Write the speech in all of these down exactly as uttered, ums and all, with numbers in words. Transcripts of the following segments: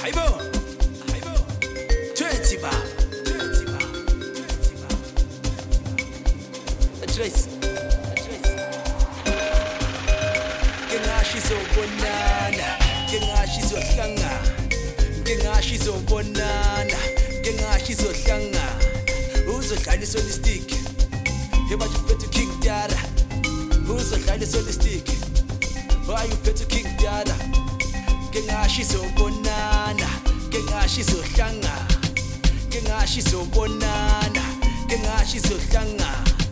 Hayibo. Hayibo. twenty ba. twenty ba. twenty ba. Address. Address. Kengashi sobonana. Kengashi sohlanga. Kengashi sobonana. Kengashi sohlanga. Uzodlala solistic. Heba juphethe King Dada. Uzodlala solistic. Why you phethe King Dada? Kengashi sobonana. Kengashi sohlanga. Kengashi sobonana. Kengashi sohlanga.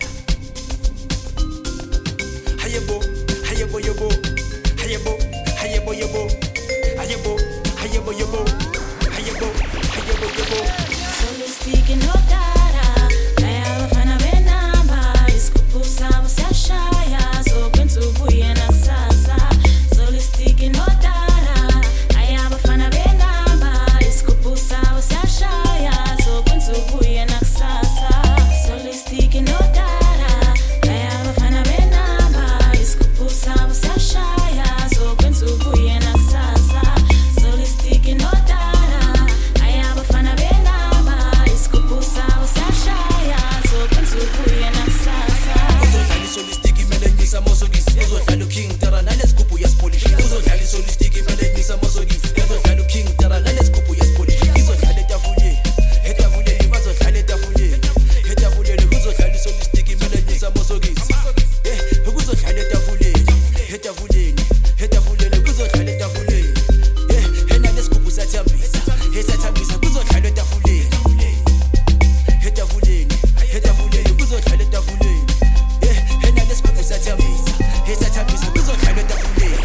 Hayebo, hayebo yobo. Hayebo, hayebo yobo. Hayebo, hayebo yobo. Hayebo, hayebo yobo. Solistic no dara, ela fana benamba, escupusa você achaya, so quento buena sasa. Solistic no dara, ela fana benamba, escupusa você achaya, so quento buena sasa. Solistic no dara, ela fana benamba, escupusa você achaya, so quento buena sasa. Solistic no dara, ela fana benamba, escupusa você achaya, so quento buena sasa. Uzodlala solistic imele nyisa mosogisi. Uzodlala King Dara nalesigubu yaspolish. Uzodlala solistic imele nyisa mosogisi. Uzodlala King Dara nalesigubu yaspolish. Izodlala etafuleni. Etafuleni bazodlala etafuleni. Etafuleni uzodlala solistic imele nyisa mosogisi. Eh, uzodlala etafuleni. Etafuleni. Etafuleni uzodlala etafuleni. Eh, nalesigubu sathambisa. Esathambisa uzodlala etafuleni. Etafuleni. Etafuleni uzodlala etafuleni. Eh, nalesigubu sathambisa. Esathambisa uzodlala etafuleni.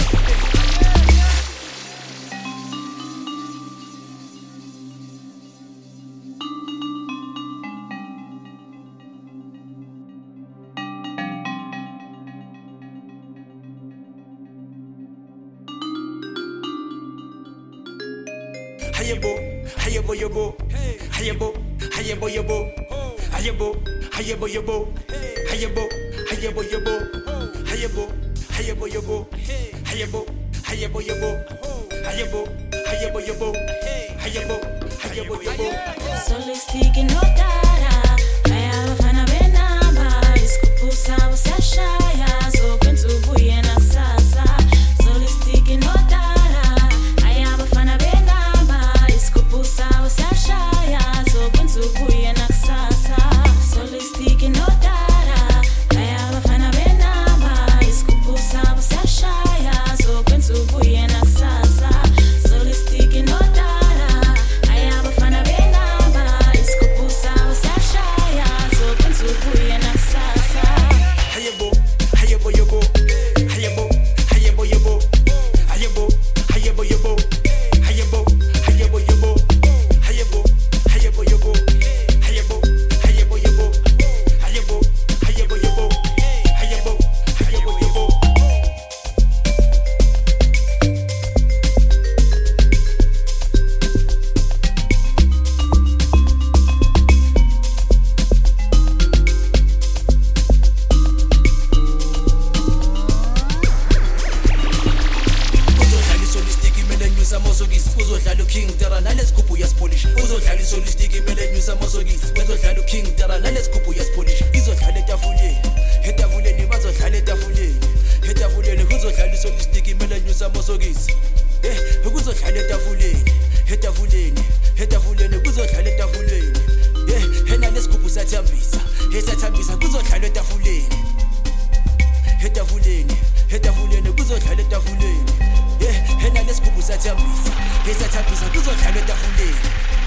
Hayebo, hayebo yobo, hayebo, hayebo yobo, hayebo, hayebo yobo, hayebo, hayebo yobo, hayebo, hayebo yobo, hayebo, hayebo yobo, hayebo, hayebo yobo, hayebo, hayebo yobo. Solistic no dara, ela fana benamba, escupusa você achaya, so quento buena sasa. Solistic no dara, ela fana benamba, escupusa você achaya, so quento buena sasa. Solistic no dara, ela fana benamba, escupusa você achaya, so quento buena sasa. Solistic no dara, ela fana benamba, escupusa você achaya, so quento buena sasa. Hayebo, hayebo yobo, hayebo, hayebo yobo, hayebo, hayebo yobo, hayebo, hayebo yobo, hayebo, hayebo yobo, hayebo, hayebo yobo, hayebo, hayebo yobo, hayebo, hayebo yobo. Uzodlala solistic imele nyusa mosogisi. Uzodlala King Dara nalesigubu yaspolish. Uzodlala solistic imele nyusa mosogisi. Uzodlala King Dara nalesigubu yaspolish. Izodlala etafuleni. Etafuleni bazodlala etafuleni. Etafuleni uzodlala solistic imele nyusa mosogisi. Eh, uzodlala etafuleni. Etafuleni. Etafuleni uzodlala etafuleni. Eh, nalesigubu sathambisa. Esathambisa uzodlala etafuleni. Etafuleni, etafuleni kuzodlala etafuleni. Eh, hena lesigubu sathambisa. Esathambisa kuzodlala etafuleni.